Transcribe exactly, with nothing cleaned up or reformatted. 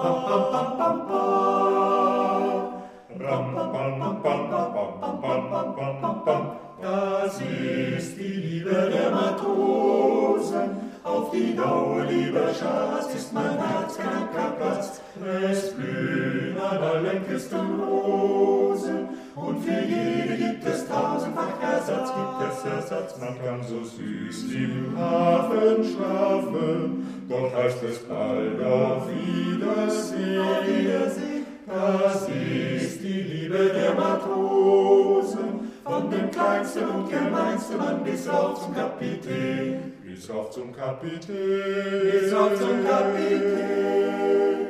Das ist die Liebe der Matrosen, auf die Dauer, lieber Schatz, ist mein Herz kein Platz. Es blühen an allerleckesten Rosen, und für jede gibt es tausendfach Ersatz, gibt es Ersatz. Man kann so süß im Hafen schlafen, doch heißt es bald auf Wiedersehen. Auf Wiedersehen. Das ist die Liebe der Matrosen, von dem kleinsten und gemeinsten Mann bis auf zum Kapitän. Bis auf zum Kapitän. Bis auf zum Kapitän.